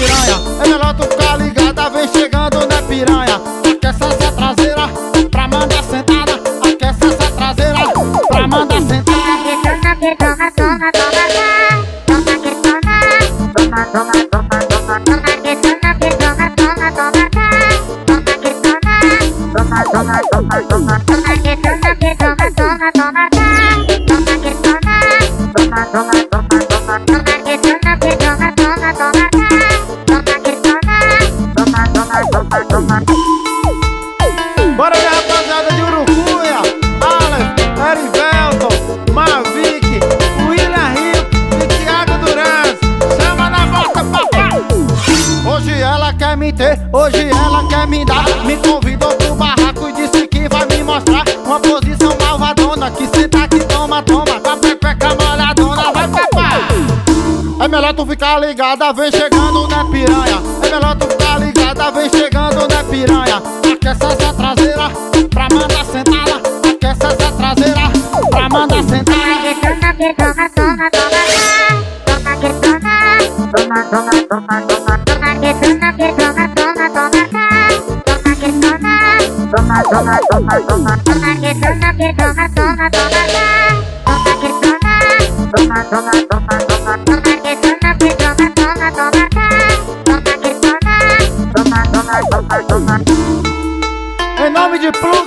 piranha. É melhor tu ficar ligada, vem chegando, né, piranha? Aquece essa traseira pra mandar sentada. Aquece essa traseira pra mandar sentada. Bora ver, rapaziada de Urucuia, Alex, Erivelton, Mavic, William Rio e Thiago Duran. Chama na volta, papai. Hoje ela quer me ter, hoje ela quer me dar. Me convidou pro barraco e disse que vai me mostrar uma posição malvadona. Que senta que toma, toma, com a pepeca molhadona. Vai, papai. É melhor tu ficar ligada, vem chegando, né, piranha? É melhor tu ficar ligada, vem chegando, né, piranha? Aquece essa traseira pra mandar sentada. Aquece essa traseira pra mandar sentada. Em nome de Pluma